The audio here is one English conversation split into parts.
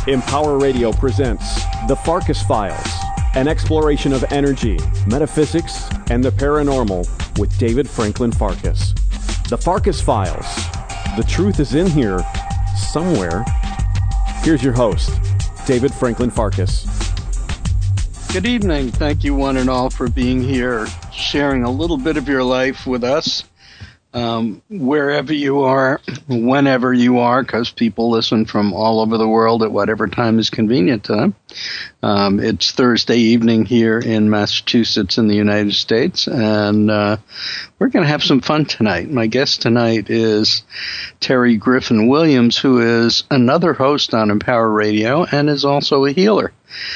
Empower Radio presents The Farkas Files, an exploration of energy, metaphysics, and the paranormal with David Franklin Farkas. The Farkas Files. The truth is in here somewhere. Here's your host, David Franklin Farkas. Good evening. Thank you one and all for being here, sharing a little bit of your life with us. Wherever you are, whenever you are, because people listen from all over the world at whatever time is convenient to them. It's Thursday evening here in Massachusetts in the United States, and we're going to have some fun tonight. My guest tonight is Terry Griffin Williams, who is another host on Empower Radio and is also a healer.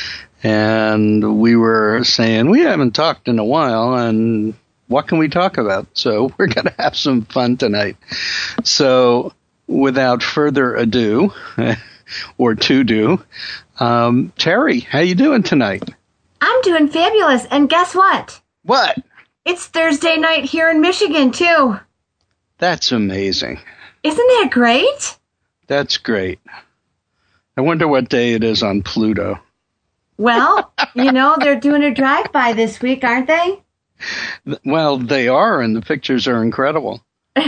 And we were saying, we haven't talked in a while, and what can we talk about? So we're going to have some fun tonight. So without further ado, or to-do, Terry, how you doing tonight? I'm doing fabulous. And guess what? What? It's Thursday night here in Michigan, too. That's amazing. Isn't that great? That's great. I wonder what day it is on Pluto. Well, you know, they're doing a drive-by this week, aren't they? Well, they are, and the pictures are incredible.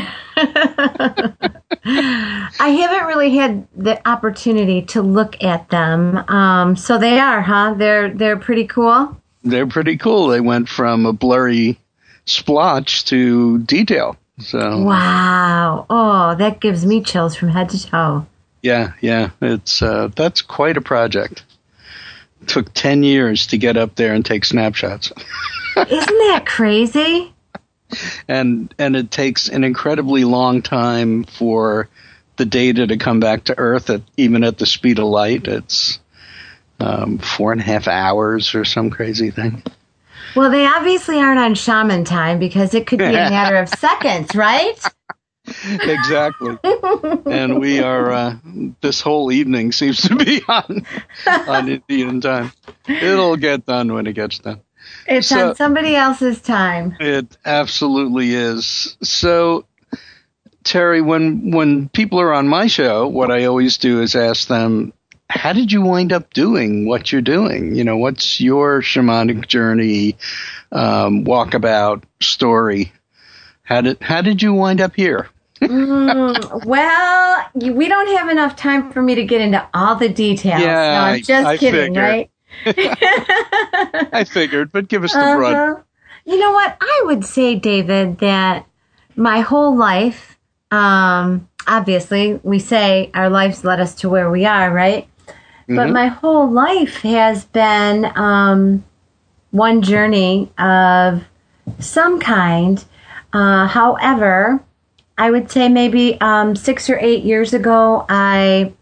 I haven't really had the opportunity to look at them. So they are, huh? They're pretty cool? They're pretty cool. They went from a blurry splotch to detail. So wow. Oh, that gives me chills from head to toe. Yeah. It's that's quite a project. It took 10 years to get up there and take snapshots. Isn't that crazy? And it takes an incredibly long time for the data to come back to Earth, even at the speed of light. It's 4.5 hours or some crazy thing. Well, they obviously aren't on shaman time because it could be a matter of seconds, right? Exactly. And we are, this whole evening seems to be on Indian time. It'll get done when it gets done. It's on somebody else's time. It absolutely is. So, Terry, when people are on my show, what I always do is ask them, how did you wind up doing what you're doing? You know, what's your shamanic journey, walkabout story? How did you wind up here? Well, we don't have enough time for me to get into all the details. Yeah, no, I'm just kidding, figured. Right? I figured, but give us the broad. You know what? I would say, David, that my whole life, obviously, we say our lives led us to where we are, right? Mm-hmm. But my whole life has been one journey of some kind. However, I would say maybe 6 or 8 years ago, I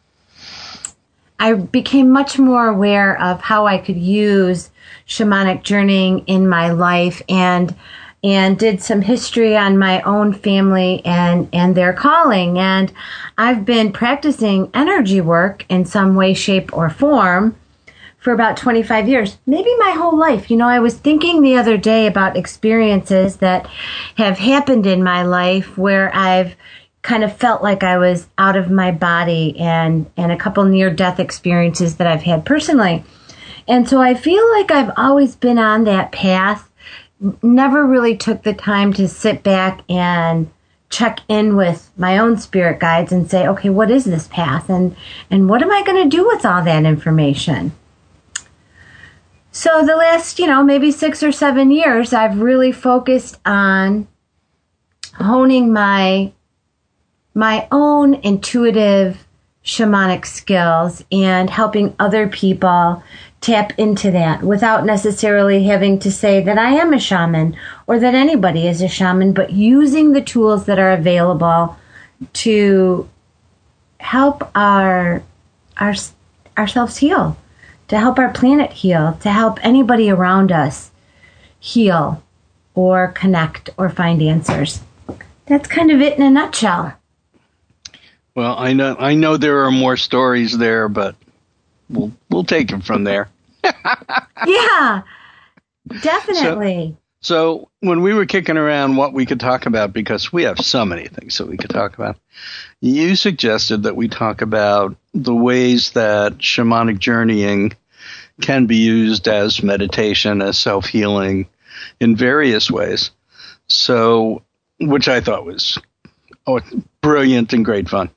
became much more aware of how I could use shamanic journeying in my life and did some history on my own family and their calling. And I've been practicing energy work in some way, shape, or form for about 25 years, maybe my whole life. You know, I was thinking the other day about experiences that have happened in my life where I've kind of felt like I was out of my body and a couple near-death experiences that I've had personally. And so I feel like I've always been on that path, never really took the time to sit back and check in with my own spirit guides and say, okay, what is this path? And what am I going to do with all that information? So the last, maybe 6 or 7 years, I've really focused on honing my own intuitive shamanic skills and helping other people tap into that without necessarily having to say that I am a shaman or that anybody is a shaman, but using the tools that are available to help ourselves heal, to help our planet heal, to help anybody around us heal or connect or find answers. That's kind of it in a nutshell. Well, I know there are more stories there, but we'll take it from there. Yeah, definitely. So when we were kicking around what we could talk about, because we have so many things that we could talk about, you suggested that we talk about the ways that shamanic journeying can be used as meditation, as self-healing in various ways. So, which I thought was brilliant and great fun.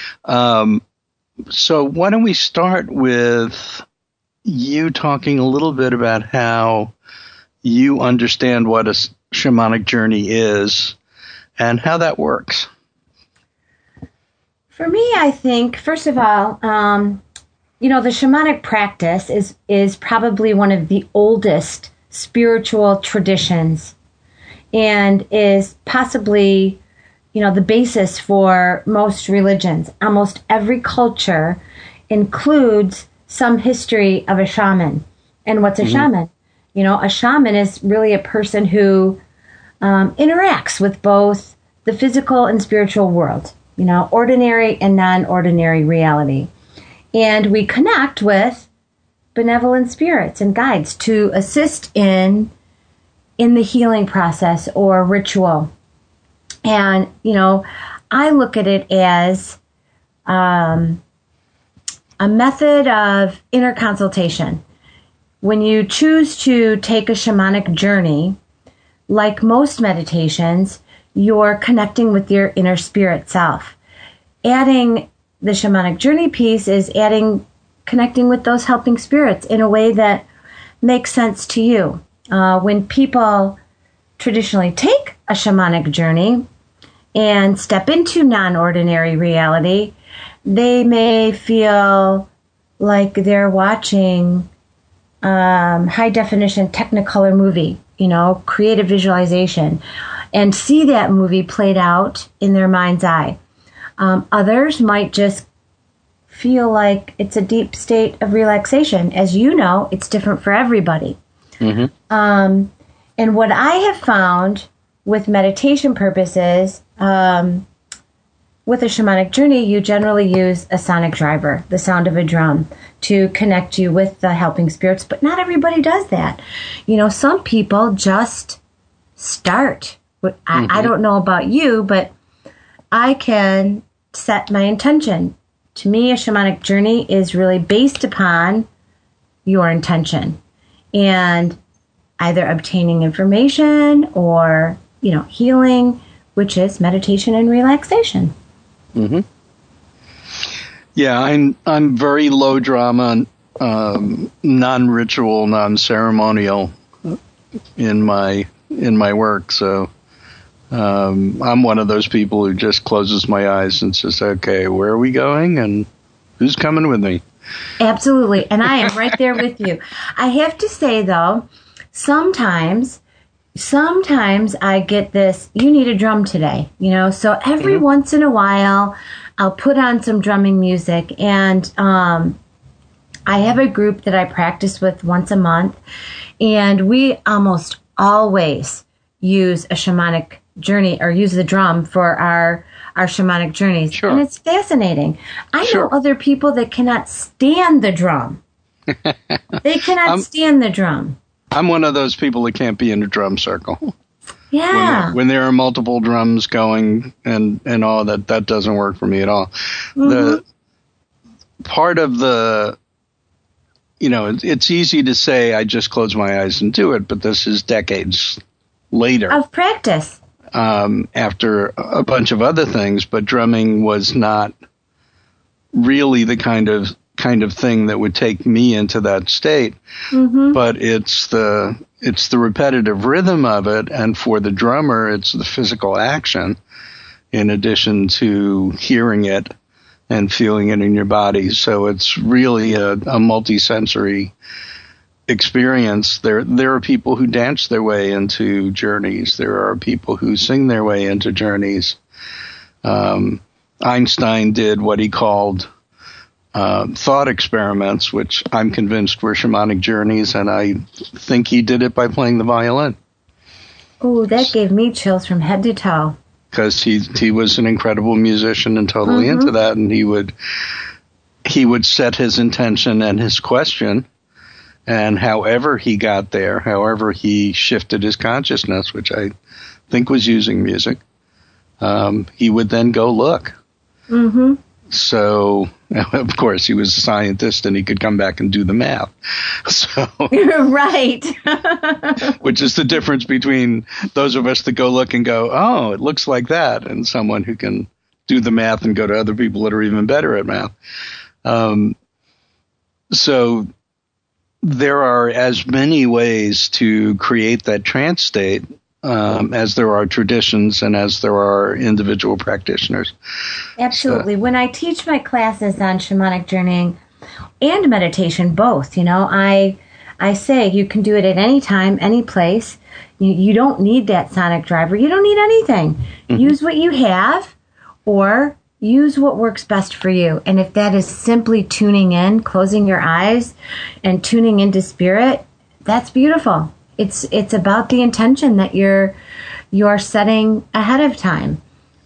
So why don't we start with you talking a little bit about how you understand what a shamanic journey is and how that works. For me, I think, first of all, the shamanic practice is probably one of the oldest spiritual traditions and is possibly, the basis for most religions. Almost every culture includes some history of a shaman. And what's a shaman? A shaman is really a person who interacts with both the physical and spiritual world, ordinary and non-ordinary reality. And we connect with benevolent spirits and guides to assist in the healing process or ritual. And, I look at it as a method of inner consultation. When you choose to take a shamanic journey, like most meditations, you're connecting with your inner spirit self. Adding the shamanic journey piece is connecting with those helping spirits in a way that makes sense to you. When people traditionally take a shamanic journey and step into non-ordinary reality, they may feel like they're watching high-definition Technicolor movie, creative visualization, and see that movie played out in their mind's eye. Others might just feel like it's a deep state of relaxation. As you know, it's different for everybody. Mm-hmm. And what I have found with meditation purposes, with a shamanic journey, you generally use a sonic driver, the sound of a drum, to connect you with the helping spirits. But not everybody does that. Some people just start. I don't know about you, but I can set my intention. To me, a shamanic journey is really based upon your intention and either obtaining information or, healing, which is meditation and relaxation. Mm-hmm. Yeah, I'm very low drama, non-ritual, non-ceremonial in my work. So I'm one of those people who just closes my eyes and says, "Okay, where are we going, and who's coming with me?" Absolutely, and I am right there with you. I have to say though, sometimes I get this, you need a drum today, so every once in a while I'll put on some drumming music, and I have a group that I practice with once a month, and we almost always use a shamanic journey or use the drum for our shamanic journeys. Sure. And it's fascinating. I know other people that cannot stand the drum. They cannot stand the drum. I'm one of those people that can't be in a drum circle. Yeah. When there are multiple drums going and all that doesn't work for me at all. Mm-hmm. The part of the, it's easy to say I just close my eyes and do it, but this is decades later. Of practice. After a bunch of other things, but drumming was not really the kind of thing that would take me into that state. Mm-hmm. But it's the repetitive rhythm of it, and for the drummer, it's the physical action in addition to hearing it and feeling it in your body. So it's really a multi-sensory experience. There are people who dance their way into journeys. There are people who sing their way into journeys. Einstein did what he called thought experiments, which I'm convinced were shamanic journeys, and I think he did it by playing the violin. Oh, that gave me chills from head to toe. Because he was an incredible musician and totally into that, and he would set his intention and his question, And however he got there, however he shifted his consciousness, which I think was using music, he would then go look. Mm-hmm. So, of course, he was a scientist and he could come back and do the math. So, right. Which is the difference between those of us that go look and go, oh, it looks like that, and someone who can do the math and go to other people that are even better at math. So there are as many ways to create that trance state as there are traditions and as there are individual practitioners. Absolutely. When I teach my classes on shamanic journeying and meditation, both, I say you can do it at any time, any place. You don't need that sonic driver. You don't need anything. Mm-hmm. Use what you have, or use what works best for you. And if that is simply tuning in, closing your eyes, and tuning into spirit, that's beautiful. It's about the intention that you're setting ahead of time.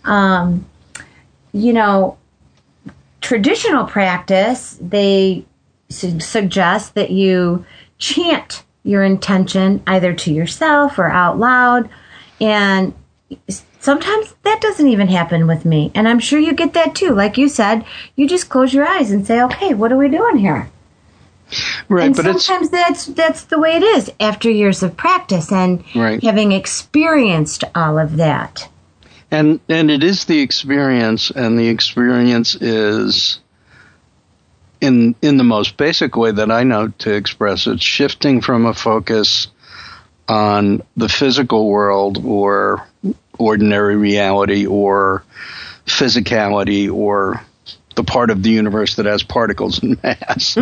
Traditional practice, they suggest that you chant your intention either to yourself or out loud, and sometimes that doesn't even happen with me. And I'm sure you get that too. Like you said, you just close your eyes and say, okay, what are we doing here? Right, and but sometimes that's the way it is after years of practice and having experienced all of that. And it is the experience, and the experience is in the most basic way that I know to express it, shifting from a focus on the physical world or ordinary reality or physicality or the part of the universe that has particles and mass,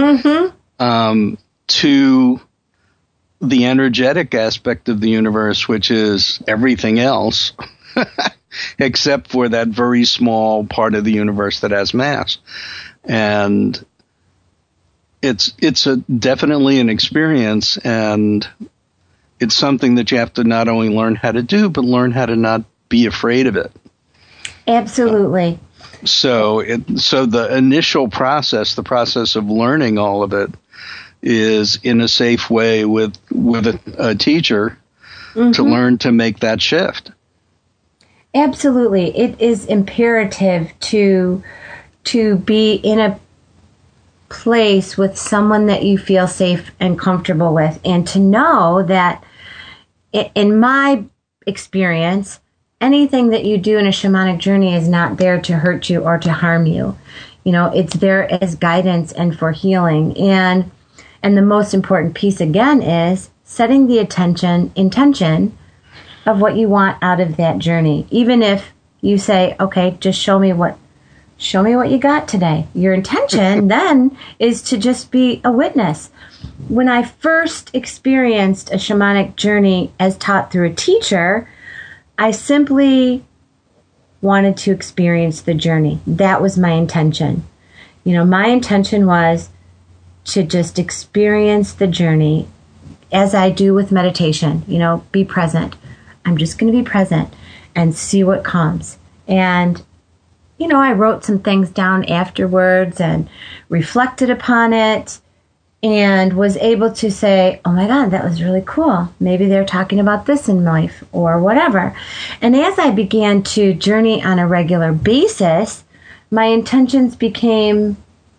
to the energetic aspect of the universe, which is everything else except for that very small part of the universe that has mass. And it's definitely an experience, and it's something that you have to not only learn how to do, but learn how to not be afraid of it. Absolutely. So the initial process, the process of learning all of it, is in a safe way with a teacher to learn to make that shift. Absolutely. It is imperative to be in a place with someone that you feel safe and comfortable with, and to know that in my experience, anything that you do in a shamanic journey is not there to hurt you or to harm you. It's there as guidance and for healing. And the most important piece again is setting the intention of what you want out of that journey. Even if you say, okay, just show me what you got today. Your intention then is to just be a witness. When I first experienced a shamanic journey as taught through a teacher, I simply wanted to experience the journey. That was my intention. My intention was to just experience the journey as I do with meditation. Be present. I'm just going to be present and see what comes. And I wrote some things down afterwards and reflected upon it and was able to say, oh my God, that was really cool. Maybe they're talking about this in life or whatever. And as I began to journey on a regular basis, my intentions became,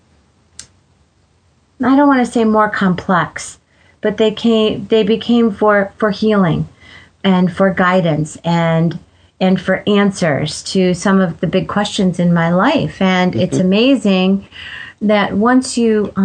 I don't want to say more complex, but they became for healing and for guidance and for answers to some of the big questions in my life. And it's amazing that once you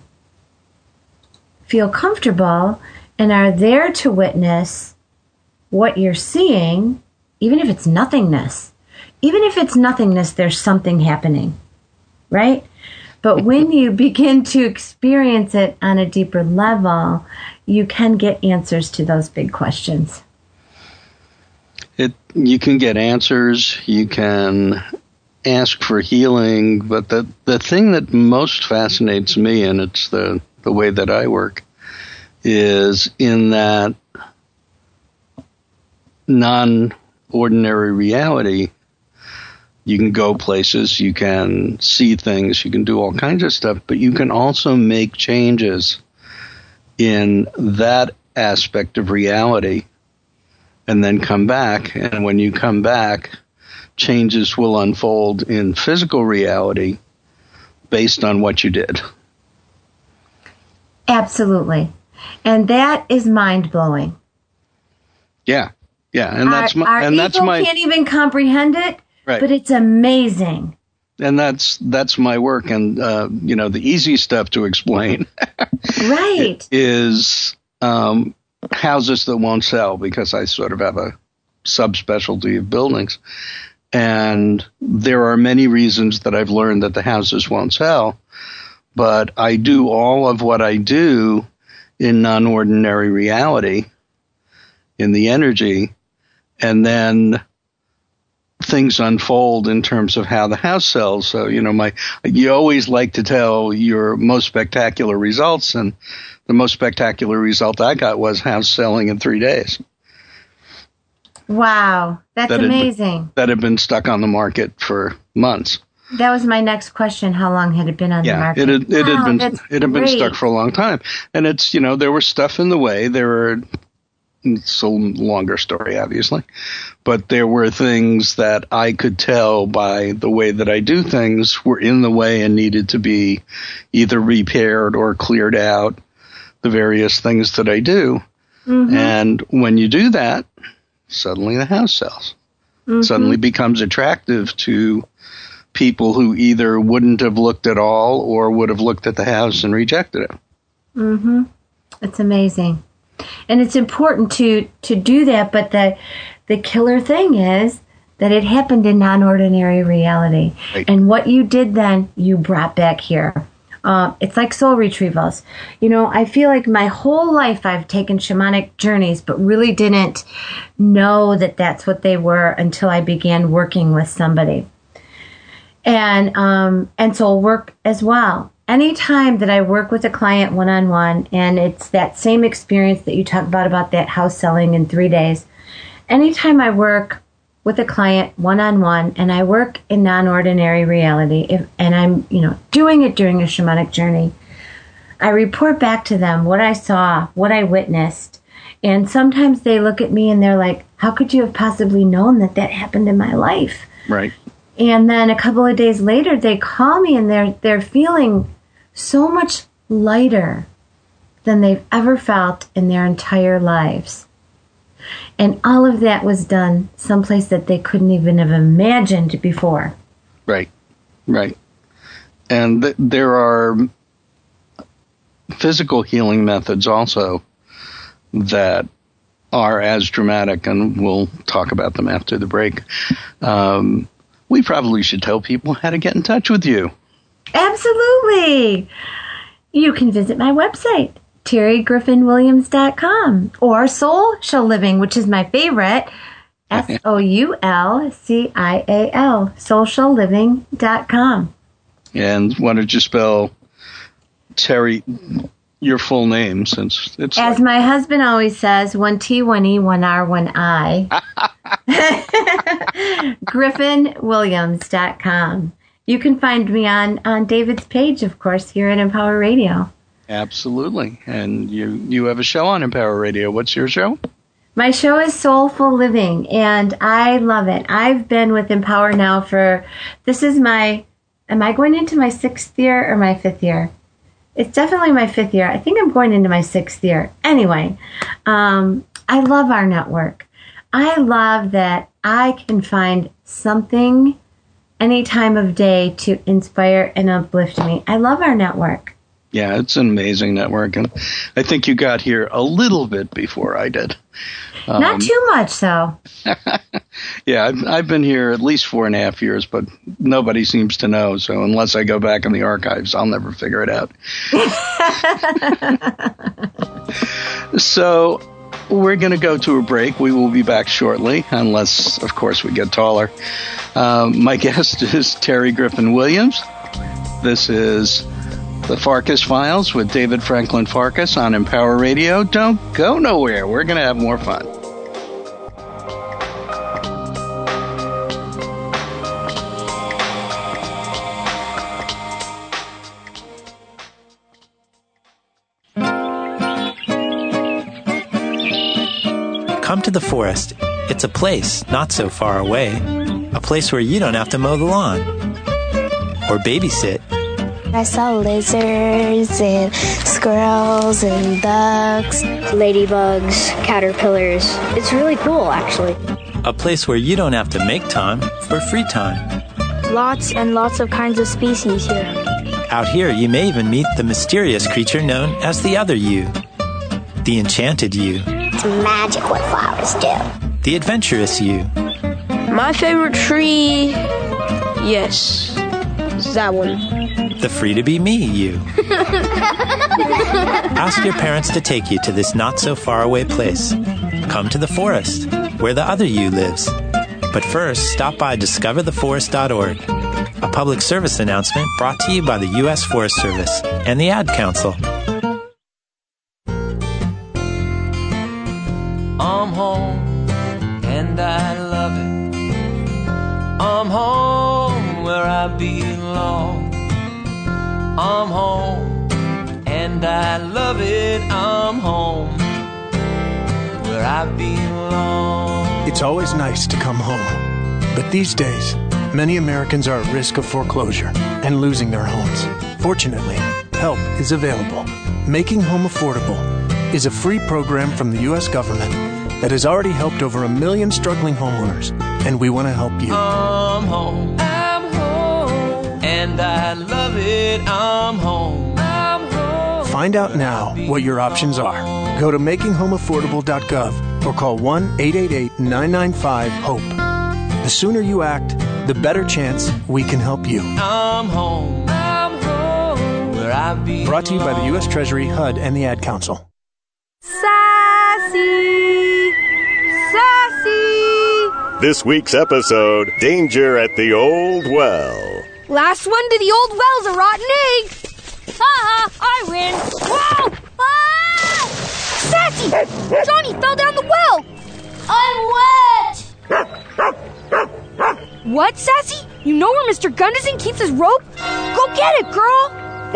feel comfortable and are there to witness what you're seeing, even if it's nothingness, there's something happening, right? But when you begin to experience it on a deeper level, you can get answers to those big questions. You can get answers, you can ask for healing, but the thing that most fascinates me, and it's the way that I work, is in that non-ordinary reality. You can go places, you can see things, you can do all kinds of stuff, but you can also make changes in that aspect of reality and then come back. And when you come back, changes will unfold in physical reality based on what you did. Absolutely. And that is mind-blowing. Yeah. Yeah. And that's our ego can't even comprehend it, right. But it's amazing. And that's my work. And, the easy stuff to explain right. is houses that won't sell, because I sort of have a subspecialty of buildings. And there are many reasons that I've learned that the houses won't sell. But I do all of what I do in non-ordinary reality, in the energy, and then things unfold in terms of how the house sells. So, you always like to tell your most spectacular results, and the most spectacular result I got was house selling in 3 days. Wow, that's amazing. That had been stuck on the market for months. That was my next question. How long had it been on the market? It had been stuck for a long time. And it's, there was stuff in the way. It's a longer story, obviously. But there were things that I could tell by the way that I do things were in the way and needed to be either repaired or cleared out, the various things that I do. Mm-hmm. And when you do that, suddenly the house sells. Mm-hmm. Suddenly becomes attractive to people who either wouldn't have looked at all or would have looked at the house and rejected it. Mm-hmm. It's amazing. And it's important to do that, but the killer thing is that it happened in non-ordinary reality. Right. And what you did then, you brought back here. It's like soul retrievals. I feel like my whole life I've taken shamanic journeys, but really didn't know that that's what they were until I began working with somebody. And soul work as well. Anytime that I work with a client one-on-one, and it's that same experience that you talk about that house selling in 3 days, anytime I work with a client one-on-one and I work in non-ordinary reality, and I'm, doing it during a shamanic journey, I report back to them what I saw, what I witnessed. And sometimes they look at me and they're like, how could you have possibly known that happened in my life? Right. And then a couple of days later, they call me and they're feeling so much lighter than they've ever felt in their entire lives. And all of that was done someplace that they couldn't even have imagined before. Right, right. And there are physical healing methods also that are as dramatic, and we'll talk about them after the break. We probably should tell people how to get in touch with you. Absolutely. You can visit my website, TerryGriffinWilliams.com, or Soul Shell Living, which is my favorite, SOULCIAL, SoulShellLiving.com. And why don't you spell Terry, your full name, since it's as my husband always says, 1 T, 1 E, 1 R, 1 I. GriffinWilliams.com. You can find me on David's page, of course, here at Empower Radio. Absolutely. And you have a show on Empower Radio. What's your show? My show is Soulful Living, and I love it. I've been with Empower now am I going into my 6th year or my 5th year? It's definitely my 5th year. I think I'm going into my 6th year. Anyway, I love our network. I love that I can find something any time of day to inspire and uplift me. I love our network. Yeah, it's an amazing network. And I think you got here a little bit before I did. Not too much, though. Yeah, I've been here at least 4.5 years, but nobody seems to know. So unless I go back in the archives, I'll never figure it out. So we're going to go to a break. We will be back shortly, unless, of course, we get taller. My guest is Terry Griffin Williams. This is The Farkas Files with David Franklin Farkas on Empower Radio. Don't go nowhere. We're going to have more fun. Come to the forest. It's a place not so far away. A place where you don't have to mow the lawn or babysit. I saw lizards and squirrels and ducks, ladybugs, caterpillars. It's really cool, actually. A place where you don't have to make time for free time. Lots and lots of kinds of species here. Out here, you may even meet the mysterious creature known as the other you. The enchanted you. It's magic what flowers do. The adventurous you. My favorite tree, yes, is that one. The free-to-be-me you. Ask your parents to take you to this not-so-far-away place. Come to the forest, where the other you lives. But first, stop by discovertheforest.org, a public service announcement brought to you by the U.S. Forest Service and the Ad Council. I'm home, and I love it. I'm home where I belong. I'm home, and I love it. I'm home where I belong. It's always nice to come home. But these days, many Americans are at risk of foreclosure and losing their homes. Fortunately, help is available. Making Home Affordable is a free program from the U.S. government that has already helped over 1 million struggling homeowners, and we want to help you. I'm home, and I love it. I'm home. Find out now what your options are. Go to makinghomeaffordable.gov or call 1-888-995-HOPE. The sooner you act, the better chance we can help you. I'm home where I belong. Brought to you by the U.S. Treasury, HUD, and the Ad Council. Sassy! Sassy! This week's episode, Danger at the Old Well. Last one to the old well's a rotten egg. Ha! I win. Whoa! Ah! Sassy! Johnny fell down the well. I'm wet. What, Sassy? You know where Mr. Gunderson keeps his rope? Go get it, girl.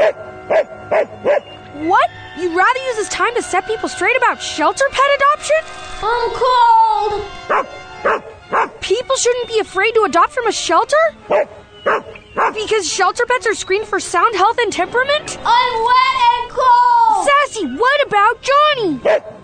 What? You'd rather use this time to set people straight about shelter pet adoption? I'm cold. People shouldn't be afraid to adopt from a shelter? Because shelter pets are screened for sound health and temperament? I'm wet and cold. Sassy, what about Johnny?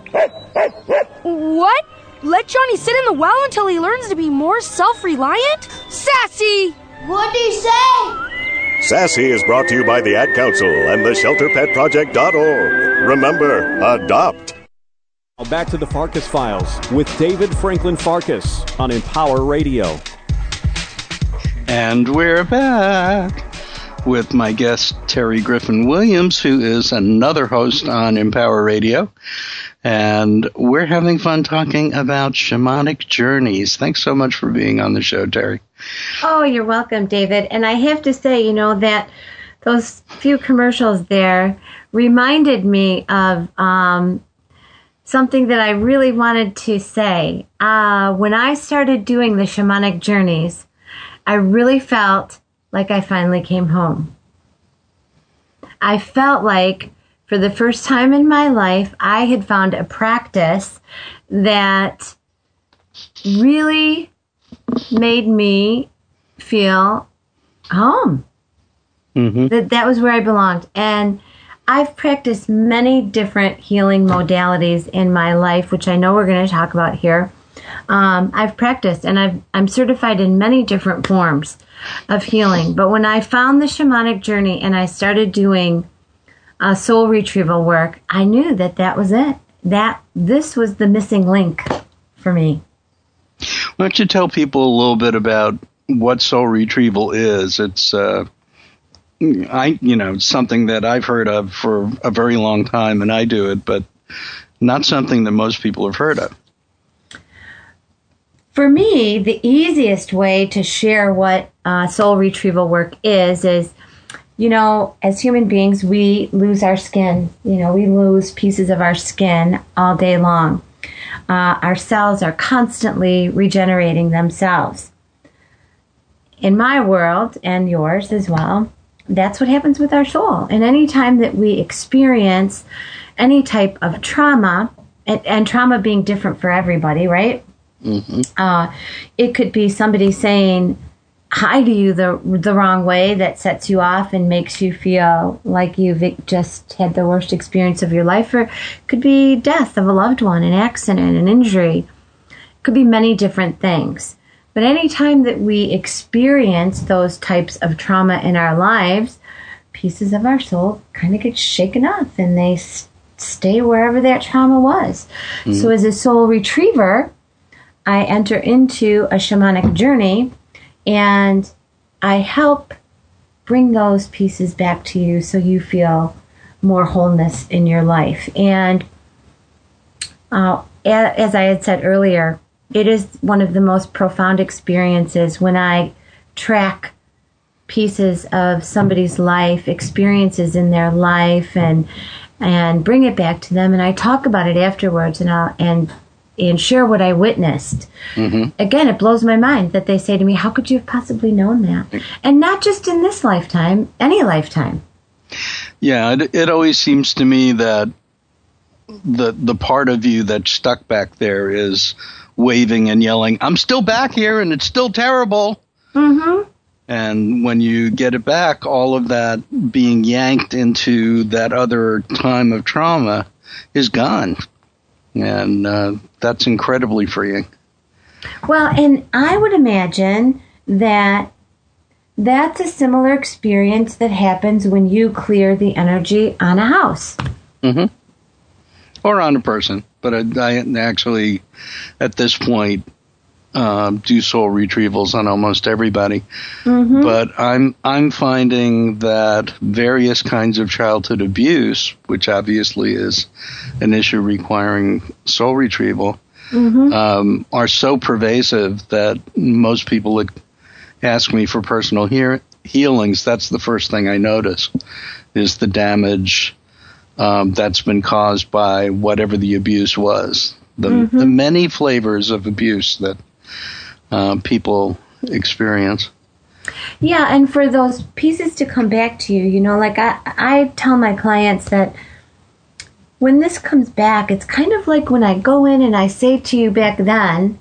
What? Let Johnny sit in the well until he learns to be more self-reliant? Sassy! What'd he say? Sassy is brought to you by the Ad Council and the ShelterPetProject.org. Remember, adopt. Back to the Farkas Files with David Franklin Farkas on Empower Radio. And we're back with my guest, Terry Griffin Williams, who is another host on Empower Radio. And we're having fun talking about shamanic journeys. Thanks so much for being on the show, Terry. Oh, you're welcome, David. And I have to say, that those few commercials there reminded me of something that I really wanted to say. When I started doing the shamanic journeys, I really felt like I finally came home. I felt like for the first time in my life, I had found a practice that really made me feel home. Mm-hmm. That was where I belonged. And I've practiced many different healing modalities in my life, which I know we're going to talk about here. I've practiced, and I'm certified in many different forms of healing. But when I found the shamanic journey and I started doing soul retrieval work, I knew that was it. That this was the missing link for me. Why don't you tell people a little bit about what soul retrieval is? It's something that I've heard of for a very long time, and I do it, but not something that most people have heard of. For me, the easiest way to share what soul retrieval work is, as human beings, we lose our skin. We lose pieces of our skin all day long. Our cells are constantly regenerating themselves. In my world, and yours as well, that's what happens with our soul. And any time that we experience any type of trauma, and trauma being different for everybody, right? Mm-hmm. It could be somebody saying hi to you the wrong way that sets you off and makes you feel like you've just had the worst experience of your life. Or it could be death of a loved one, an accident, an injury. It could be many different things. But anytime that we experience those types of trauma in our lives, pieces of our soul kind of get shaken off and they stay wherever that trauma was. Mm-hmm. So as a soul retriever, I enter into a shamanic journey and I help bring those pieces back to you so you feel more wholeness in your life. And as I had said earlier, it is one of the most profound experiences when I track pieces of somebody's life, experiences in their life, and bring it back to them. And I talk about it afterwards and share what I witnessed. Mm-hmm. Again, it blows my mind that they say to me, how could you have possibly known that? And not just in this lifetime, any lifetime. Yeah, it always seems to me that the part of you that's stuck back there is waving and yelling, I'm still back here and it's still terrible. Mm-hmm. And when you get it back, all of that being yanked into that other time of trauma is gone. And that's incredibly freeing. Well, and I would imagine that that's a similar experience that happens when you clear the energy on a house. Mm-hmm. Or on a person. But I actually, at this point, do soul retrievals on almost everybody. Mm-hmm. But I'm finding that various kinds of childhood abuse, which obviously is an issue requiring soul retrieval, mm-hmm. Are so pervasive that most people would ask me for personal healings. That's the first thing I notice is the damage that's been caused by whatever the abuse was. The many flavors of abuse that people experience. Yeah, and for those pieces to come back to you, like I tell my clients that when this comes back, it's kind of like when I go in and I say to you back then,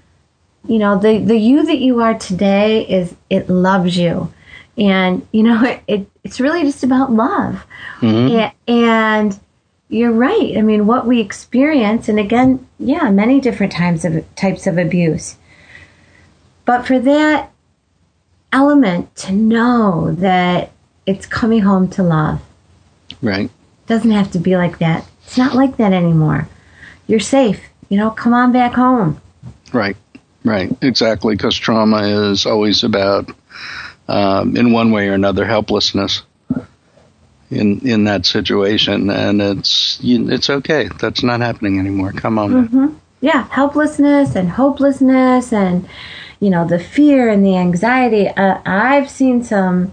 the you that you are today it loves you. And, it's really just about love. Mm-hmm. And you're right. I mean, what we experience, and again, many different types of abuse. But for that element to know that it's coming home to love. Right. Doesn't have to be like that. It's not like that anymore. You're safe. Come on back home. Right. Exactly. Because trauma is always about, in one way or another, helplessness in that situation. And it's okay. That's not happening anymore. Come on. Mm-hmm. Yeah. Helplessness and hopelessness and, the fear and the anxiety. I've seen some,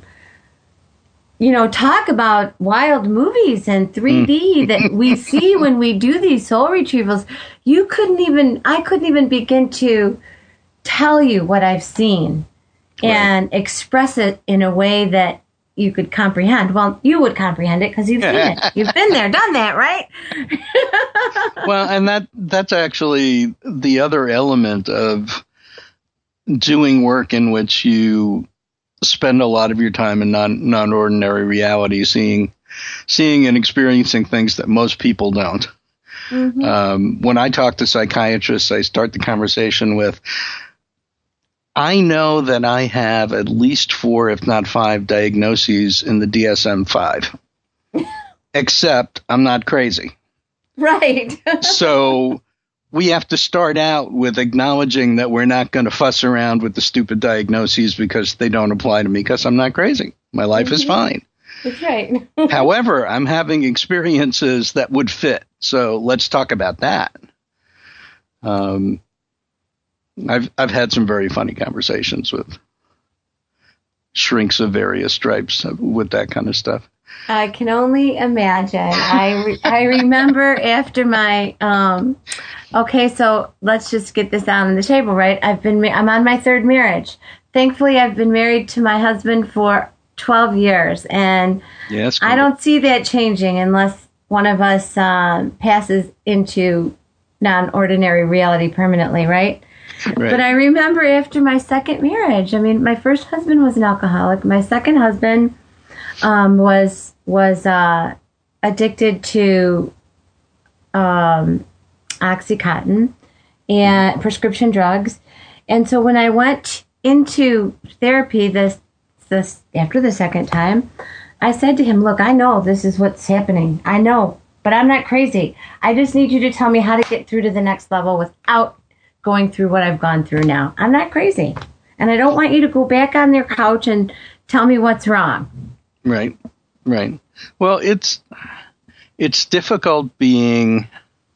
talk about wild movies and 3D that we see when we do these soul retrievals. I couldn't even begin to tell you what I've seen and express it in a way that you could comprehend. Well, you would comprehend it because you've seen it. You've been there, done that, right? Well, and that's actually the other element of doing work in which you spend a lot of your time in non-ordinary reality, seeing and experiencing things that most people don't. Mm-hmm. When I talk to psychiatrists, I start the conversation with, I know that I have at least 4, if not 5 diagnoses in the DSM-5, except I'm not crazy. Right. So we have to start out with acknowledging that we're not going to fuss around with the stupid diagnoses because they don't apply to me because I'm not crazy. My life is fine. That's right. However, I'm having experiences that would fit. So let's talk about that. I've had some very funny conversations with shrinks of various stripes with that kind of stuff. I can only imagine. I remember after my okay, so let's just get this out on the table, right? I'm on my 3rd marriage. Thankfully, I've been married to my husband for 12 years, and yes, I don't see that changing unless one of us passes into non-ordinary reality permanently, right? But I remember after my second marriage, I mean, my first husband was an alcoholic. My second husband was addicted to Oxycontin and prescription drugs. And so when I went into therapy this after the second time, I said to him, look, I know this is what's happening. I know, but I'm not crazy. I just need you to tell me how to get through to the next level without going through what I've gone through now. I'm not crazy. And I don't want you to go back on their couch and tell me what's wrong. Right. Well, it's difficult doing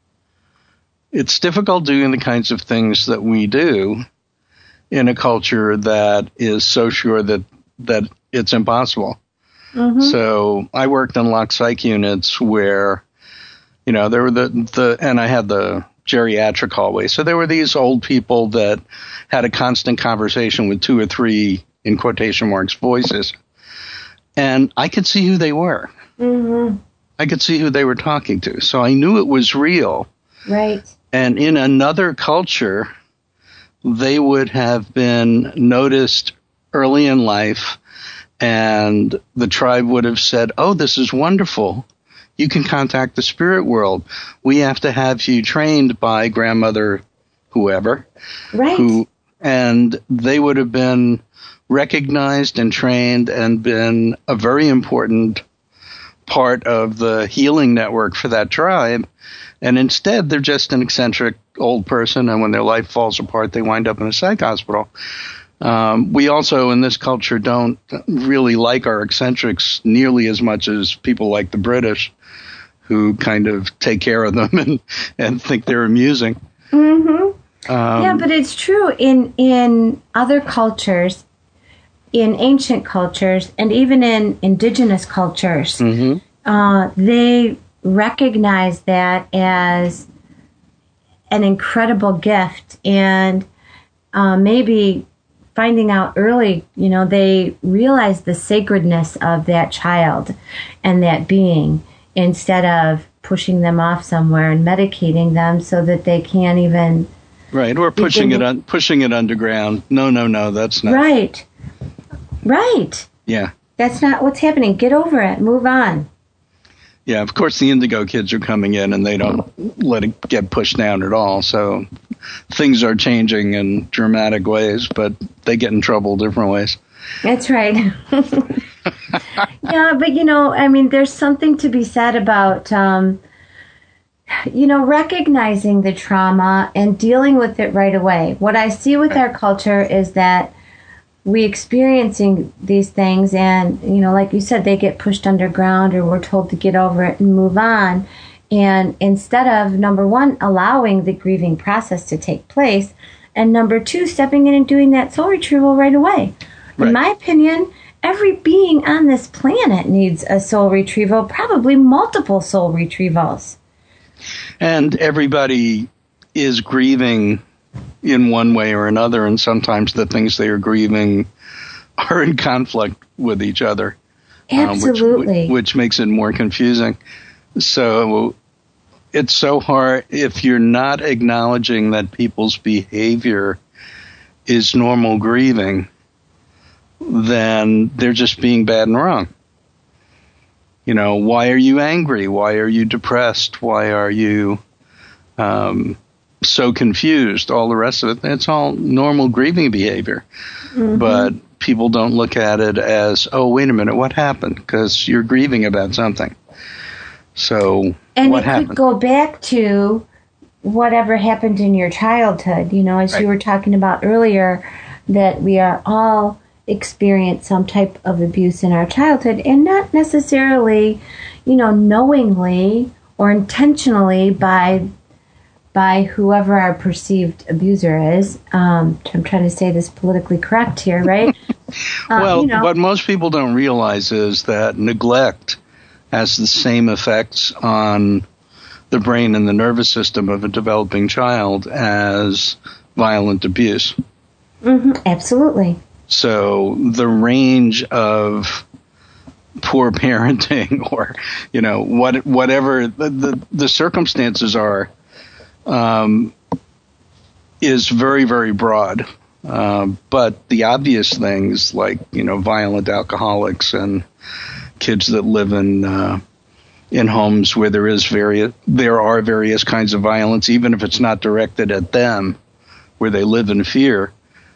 the kinds of things that we do in a culture that is so sure that it's impossible. Mm-hmm. So I worked in locked psych units where, there were and I had the geriatric hallway. So there were these old people that had a constant conversation with 2 or 3, in quotation marks, voices. And I could see who they were. Mm-hmm. I could see who they were talking to. So I knew it was real. Right. And in another culture, they would have been noticed early in life, and the tribe would have said, oh, this is wonderful. You can contact the spirit world. We have to have you trained by grandmother whoever. Right. And they would have been recognized and trained and been a very important part of the healing network for that tribe. And instead, they're just an eccentric old person, and when their life falls apart, they wind up in a psych hospital. We also, in this culture, don't really like our eccentrics nearly as much as people like the British, who kind of take care of them and think they're amusing. Mm-hmm. Yeah, but it's true in other cultures, in ancient cultures, and even in indigenous cultures, they recognize that as an incredible gift, and maybe finding out early, they realize the sacredness of that child and that being, instead of pushing them off somewhere and medicating them so that they can't even. Right, or pushing it underground. No, that's not. Right. Yeah. That's not what's happening. Get over it. Move on. Yeah, of course the indigo kids are coming in and they don't let it get pushed down at all. So things are changing in dramatic ways, but they get in trouble different ways. That's right. Yeah, but there's something to be said about, recognizing the trauma and dealing with it right away. What I see with our culture is that we experiencing these things, and like you said, they get pushed underground, or we're told to get over it and move on. And instead of, number one, allowing the grieving process to take place, and number two, stepping in and doing that soul retrieval right away. Right. In my opinion, every being on this planet needs a soul retrieval, probably multiple soul retrievals. And everybody is grieving in one way or another, and sometimes the things they are grieving are in conflict with each other. Absolutely. Which makes it more confusing. So it's so hard if you're not acknowledging that people's behavior is normal grieving, then they're just being bad and wrong. Why are you angry? Why are you depressed? Why are you so confused? All the rest of it, it's all normal grieving behavior. Mm-hmm. But people don't look at it as, oh, wait a minute, what happened? Because you're grieving about something. So what happened? Could go back to whatever happened in your childhood. As you were talking about earlier, that we are all experience some type of abuse in our childhood, and not necessarily, knowingly or intentionally by whoever our perceived abuser is. I'm trying to say this politically correct here, right? What most people don't realize is that neglect has the same effects on the brain and the nervous system of a developing child as violent abuse. Mm-hmm, absolutely. So the range of poor parenting or, whatever the circumstances are, is very, very broad. But the obvious things like, violent alcoholics and kids that live in homes where there are various kinds of violence, even if it's not directed at them, where they live in fear,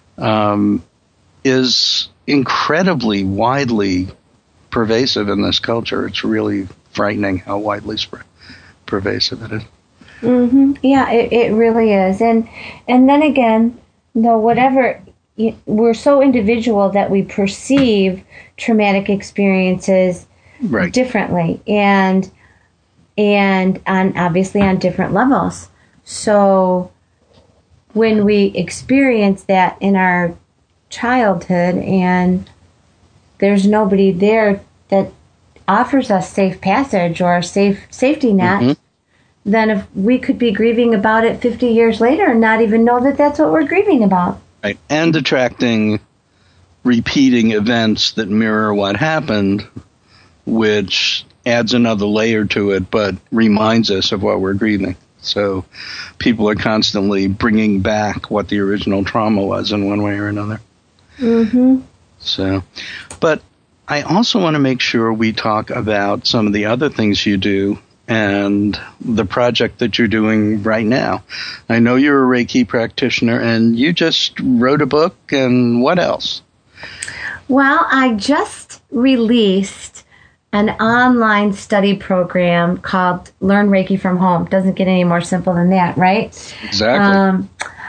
is incredibly widely pervasive in this culture. It's really frightening how widely pervasive it is. Mm-hmm. Yeah, it really is. And then again, whatever, we're so individual that we perceive traumatic experiences differently and obviously on different levels. So when we experience that in our childhood and there's nobody there that offers us safe passage or safety net, then if we could be grieving about it 50 years later and not even know that that's what we're grieving about. Right. And attracting repeating events that mirror what happened, which adds another layer to it, but reminds us of what we're grieving. So people are constantly bringing back what the original trauma was in one way or another. Mm-hmm. So, but I also want to make sure we talk about some of the other things you do and the project that you're doing right now. I know you're a Reiki practitioner and you just wrote a book, and what else? Well, I just released an online study program called Learn Reiki from Home. Doesn't get any more simple than that, right? Exactly.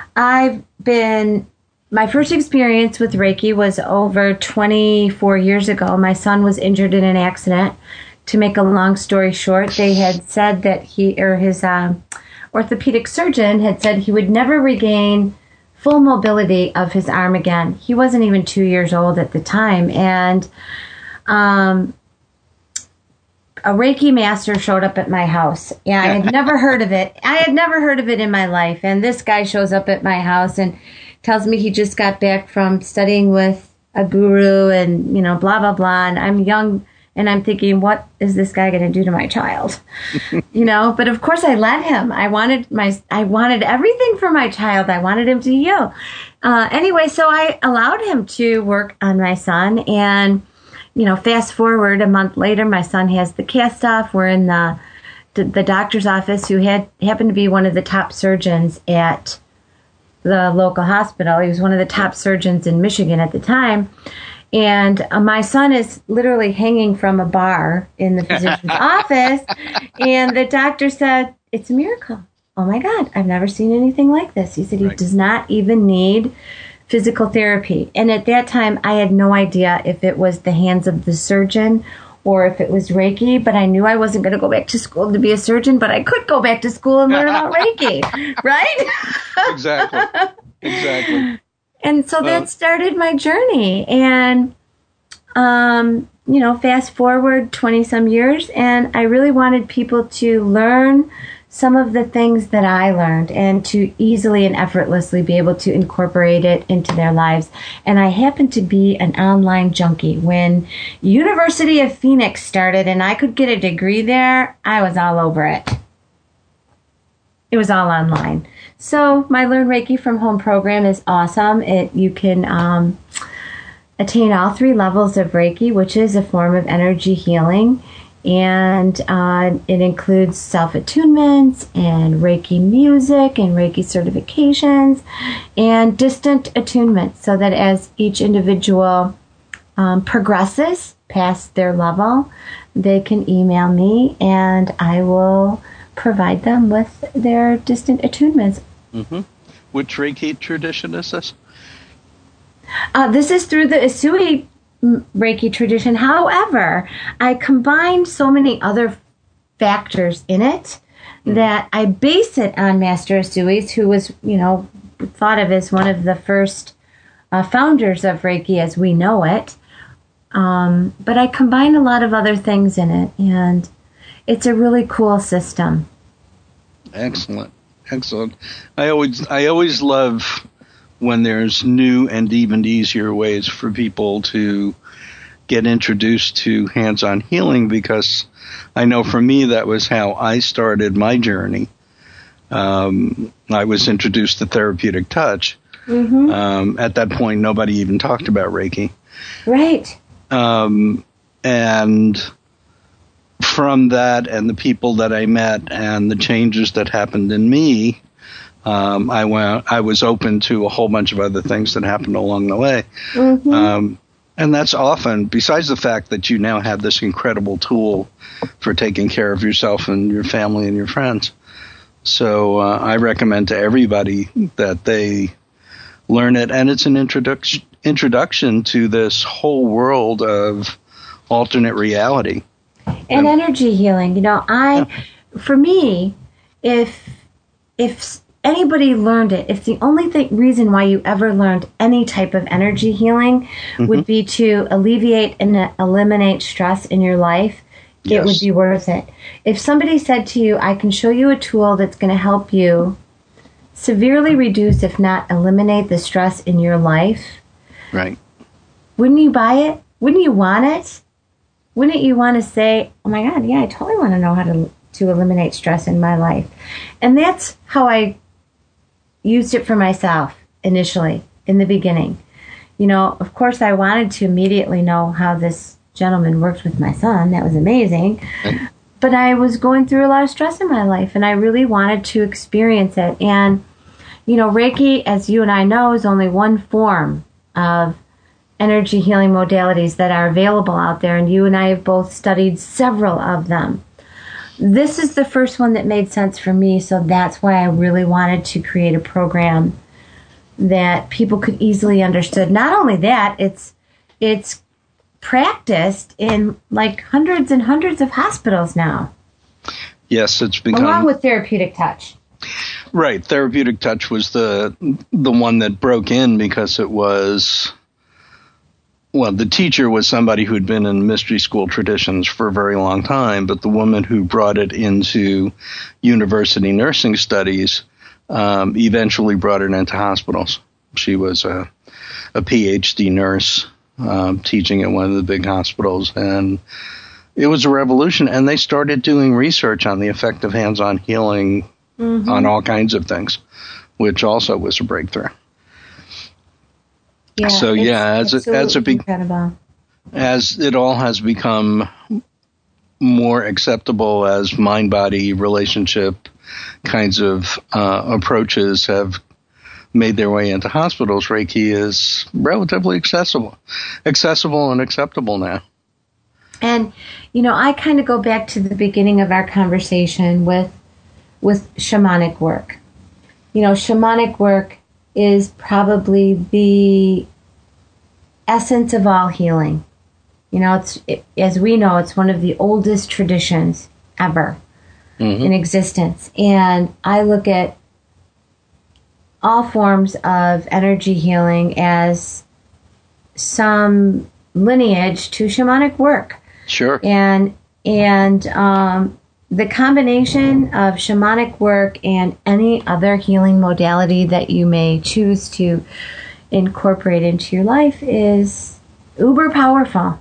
My first experience with Reiki was over 24 years ago. My son was injured in an accident. To make a long story short, they had said that his orthopedic surgeon had said he would never regain full mobility of his arm again. He wasn't even 2 years old at the time. And a Reiki master showed up at my house. Yeah, I had never heard of it. I had never heard of it in my life. And this guy shows up at my house and tells me he just got back from studying with a guru and, blah, blah, blah. And I'm young and I'm thinking, what is this guy going to do to my child? But of course I let him. I wanted everything for my child. I wanted him to heal. Anyway, so I allowed him to work on my son. And, fast forward a month later, my son has the cast off. We're in the doctor's office who happened to be one of the top surgeons at the local hospital. He was one of the top surgeons in Michigan at the time. And my son is literally hanging from a bar in the physician's office. And the doctor said, it's a miracle. Oh, my God, I've never seen anything like this. He said he does not even need physical therapy. And at that time, I had no idea if it was the hands of the surgeon or if it was Reiki, but I knew I wasn't going to go back to school to be a surgeon, but I could go back to school and learn about Reiki, right? Exactly. And so that started my journey. And, fast forward 20-some years, and I really wanted people to learn some of the things that I learned and to easily and effortlessly be able to incorporate it into their lives. And I happened to be an online junkie. When University of Phoenix started and I could get a degree there, I was all over it. It was all online. So my Learn Reiki from Home program is awesome. You can attain all 3 levels of Reiki, which is a form of energy healing. And it includes self-attunements and Reiki music and Reiki certifications and distant attunements, so that as each individual progresses past their level, they can email me and I will provide them with their distant attunements. Mm-hmm. Which Reiki tradition is this? This is through the Usui Reiki tradition. However, I combined so many other factors in it that I base it on Master Usui, who was, thought of as one of the first founders of Reiki as we know it. But I combine a lot of other things in it, and it's a really cool system. Excellent. I always love when there's new and even easier ways for people to get introduced to hands-on healing, because I know for me that was how I started my journey. I was introduced to therapeutic touch. Mm-hmm. At that point, nobody even talked about Reiki. Right. And from that and the people that I met and the changes that happened in me, I was open to a whole bunch of other things that happened along the way. Mm-hmm. And that's often, besides the fact that you now have this incredible tool for taking care of yourself and your family and your friends. So I recommend to everybody that they learn it. And it's an introduction to this whole world of alternate reality. And energy healing. You know, for me, if anybody learned it, if the only reason why you ever learned any type of energy healing would be to alleviate and eliminate stress in your life, it would be worth it. If somebody said to you, I can show you a tool that's going to help you severely reduce, if not eliminate, the stress in your life, right? Wouldn't you buy it? Wouldn't you want it? Wouldn't you want to say, oh my God, yeah, I totally want to know how to eliminate stress in my life? And that's how I used it for myself initially, in the beginning. You know, of course, I wanted to immediately know how this gentleman worked with my son. That was amazing. But I was going through a lot of stress in my life, and I really wanted to experience it. And, you know, Reiki, as you and I know, is only one form of energy healing modalities that are available out there, and you and I have both studied several of them. This is the first one that made sense for me, so that's why I really wanted to create a program that people could easily understand. Not only that, it's practiced in like hundreds and hundreds of hospitals now. Yes, it's become, along with therapeutic touch. Right, therapeutic touch was the one that broke in because it was, well, the teacher was somebody who'd been in mystery school traditions for a very long time, but the woman who brought it into university nursing studies eventually brought it into hospitals. She was a PhD nurse teaching at one of the big hospitals, and it was a revolution. And they started doing research on the effect of hands-on healing on all kinds of things, which also was a breakthrough. Yeah, so as it all has become more acceptable, as mind-body relationship kinds of approaches have made their way into hospitals, Reiki is relatively accessible and acceptable now. And, you know, I kind of go back to the beginning of our conversation with shamanic work. You know, shamanic work is probably the essence of all healing. You know, as we know, it's one of the oldest traditions ever in existence. And I look at all forms of energy healing as some lineage to shamanic work. Sure. And the combination of shamanic work and any other healing modality that you may choose to incorporate into your life is uber powerful.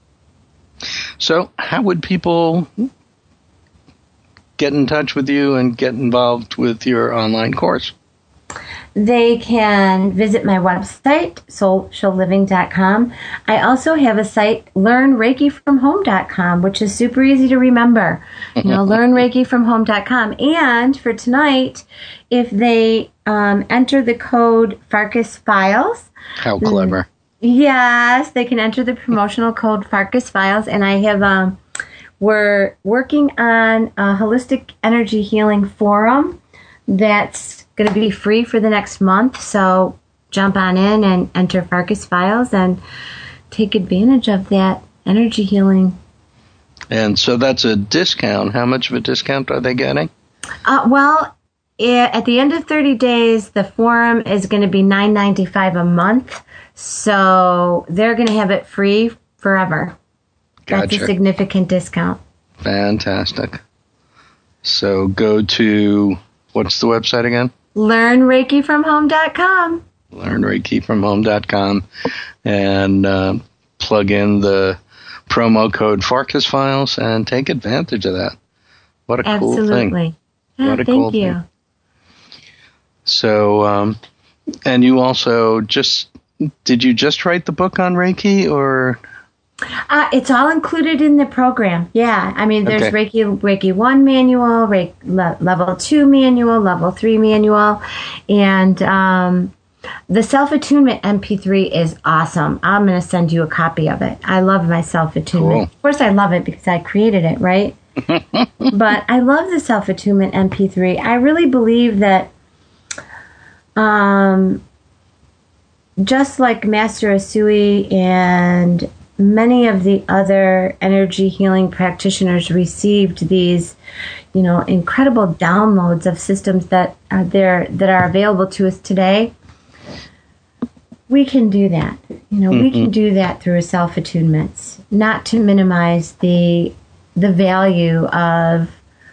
So how would people get in touch with you and get involved with your online course? They can visit my website, soulsholliving.com. I also have a site, learnreikifromhome.com, which is super easy to remember. You know, learnreikifromhome.com. And for tonight, if they enter the code Farkas Files. How clever. Yes, they can enter the promotional code Farkas Files. And I have, we're working on a holistic energy healing forum that's going to be free for the next month, so jump on in and enter Farkas Files and take advantage of that energy healing. And so that's a discount. How much of a discount are they getting? Well, at the end of 30 days, the forum is going to be $9.95 a month, so they're going to have it free forever. Gotcha. That's a significant discount. Fantastic. So go to, what's the website again? LearnReikiFromHome.com. LearnReikiFromHome.com. And plug in the promo code Farkas Files and take advantage of that. What a cool thing. Absolutely. What a Thank cool you. thing. So, and you also did you just write the book on Reiki, or? It's all included in the program. Yeah. I mean, there's Okay. Reiki 1 manual, level 2 manual, level 3 manual, and the self-attunement MP3 is awesome. I'm going to send you a copy of it. I love my self-attunement. Cool. Of course, I love it because I created it, right? But I love the self-attunement MP3. I really believe that just like Master Asui and many of the other energy healing practitioners received these, incredible downloads of systems that are there, that are available to us today. We can do that. We can do that through self-attunements, not to minimize the value of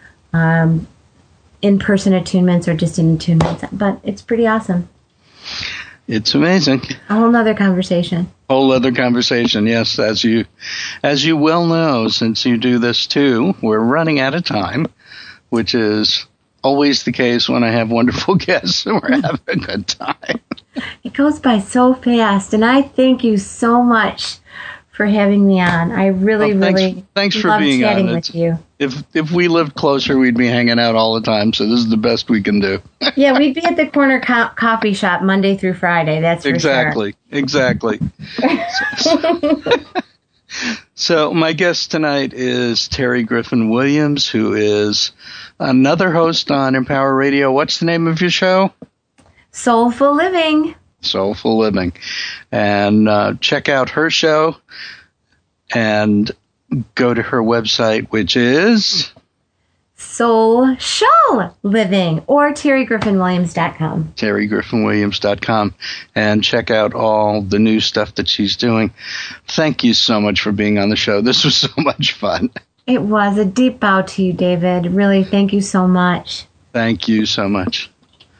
in-person attunements or distant attunements, but it's pretty awesome. It's amazing. A whole nother conversation. Whole other conversation, yes. As you well know, since you do this too, we're running out of time, which is always the case when I have wonderful guests and we're having a good time. It goes by so fast, and I thank you so much for having me on. I really thanks for love being chatting on. with you. If we lived closer, we'd be hanging out all the time. So this is the best we can do. Yeah, we'd be at the corner coffee shop Monday through Friday. That's for Exactly. So my guest tonight is Terry Griffin Williams, who is another host on Empower Radio. What's the name of your show? Soulful Living. Soulful Living. And check out her show and go to her website, which is Soulful Living, or TerryGriffinWilliams.com. TerryGriffinWilliams.com, and check out all the new stuff that she's doing. Thank you so much for being on the show. This was so much fun. It was a deep bow to you, David. Really, thank you so much. Thank you so much.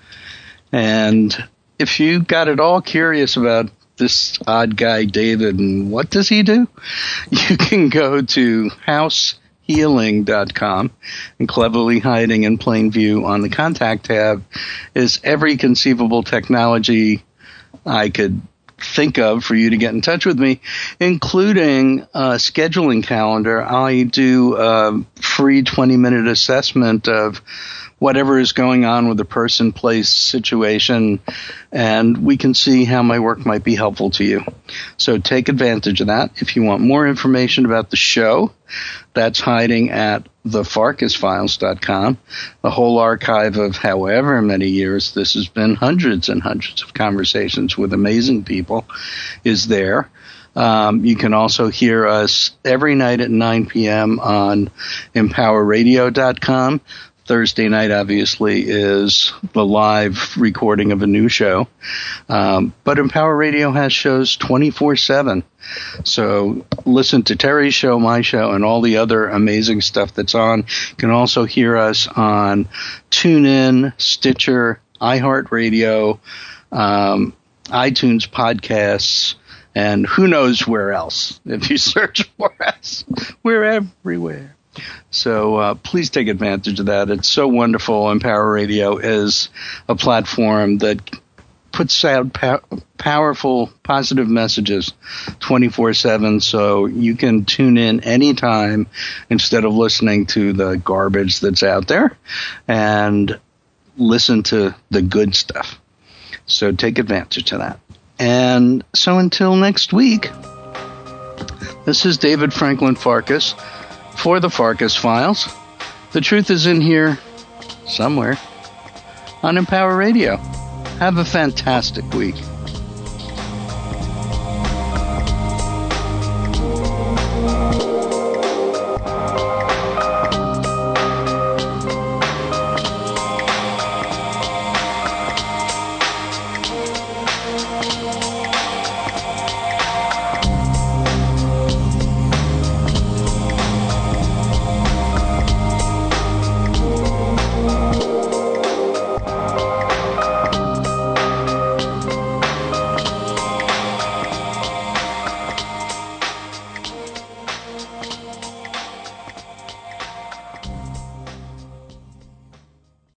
And if you got at all curious about this odd guy, David, and what does he do, you can go to househealing.com, and cleverly hiding in plain view on the contact tab is every conceivable technology I could think of for you to get in touch with me, including a scheduling calendar. I do a free 20-minute assessment of whatever is going on with the person, place, situation, and we can see how my work might be helpful to you. So take advantage of that. If you want more information about the show, that's hiding at thefarkasfiles.com. The whole archive of however many years this has been, hundreds and hundreds of conversations with amazing people, is there. You can also hear us every night at 9 p.m. on empowerradio.com. Thursday night, obviously, is the live recording of a new show. But Empower Radio has shows 24/7. So listen to Terry's show, my show, and all the other amazing stuff that's on. You can also hear us on TuneIn, Stitcher, iHeartRadio, iTunes podcasts, and who knows where else. If you search for us, we're everywhere. So please take advantage of that. It's so wonderful. Empower Radio is a platform that puts out powerful, positive messages 24/7, so you can tune in anytime instead of listening to the garbage that's out there, and listen to the good stuff. So take advantage of that. And so until next week, this is David Franklin Farkas for the Farkas Files. The truth is in here somewhere on Empower Radio. Have a fantastic week.